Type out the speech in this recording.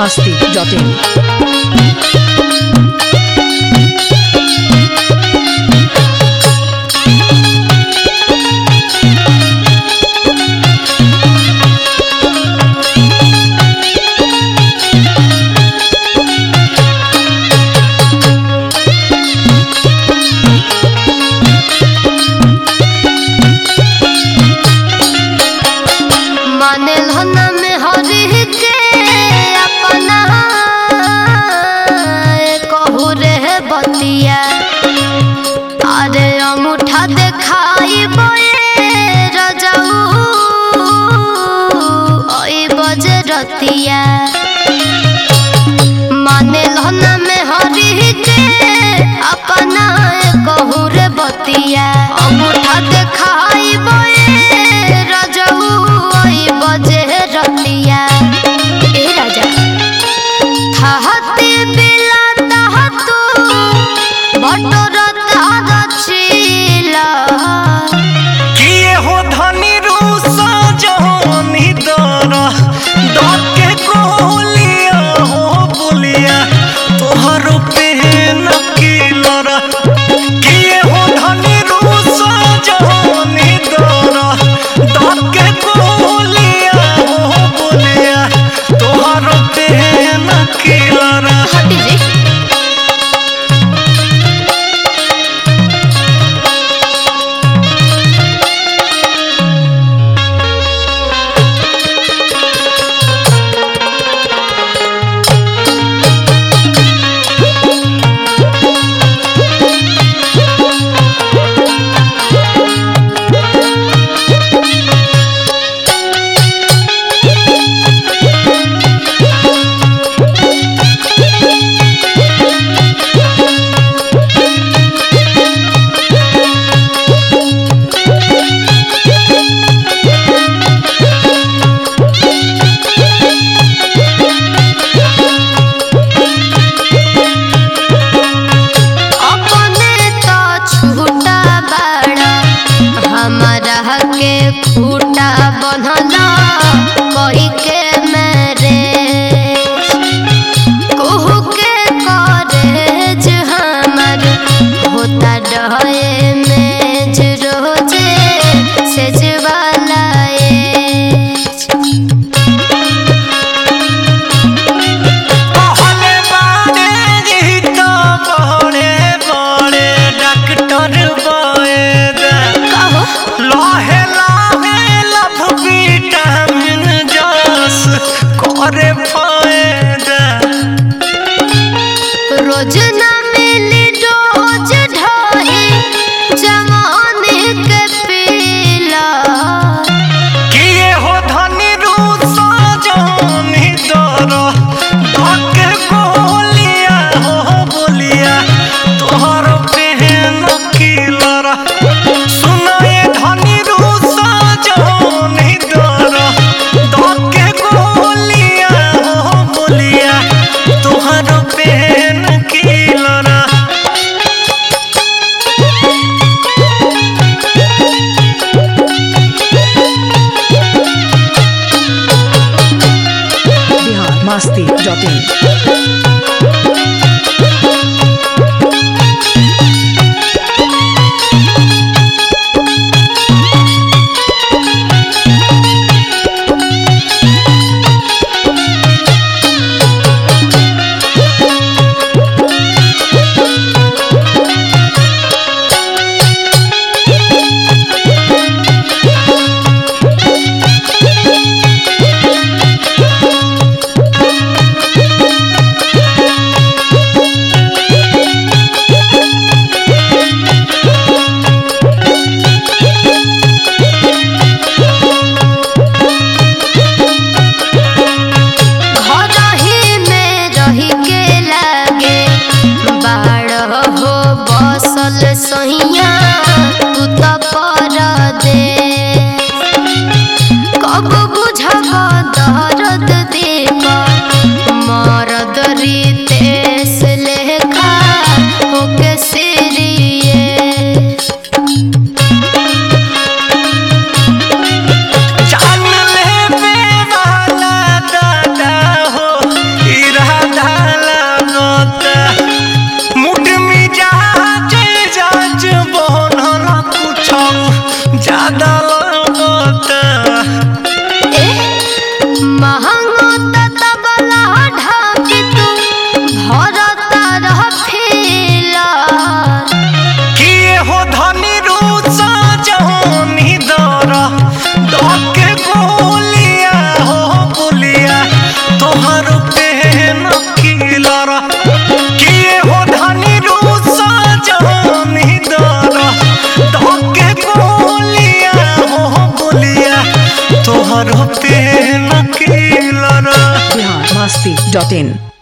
biharmasti.in। अरे अंगूठा देखाई बजे रतिया माने लहना में हरी के अपना कहू रे बतिया अंगूठा देखाई बजे रतिया ए राजा थाहती बिला तहतू बटोर खूटा बंधला कही के मेरे कहू के कॉलेज हमर होता डहे में रोजे सेजवाला रोज न मिली रोज ढाई जवानी के पीला किए हो धनी रूसा जानी दरा धके बोलिया हो बोलिया तोहर बहन की लरा सुनाए धनी रूसा जानी दरा धके बोलिया हो बोलिया तोहर बहन की लरा biharmasti.in। सहिया तू तो पर दे कब बुझब दर्द दीप मरद रितेश लेखा होके सिरिये जान ले वाला दादा हो masti.in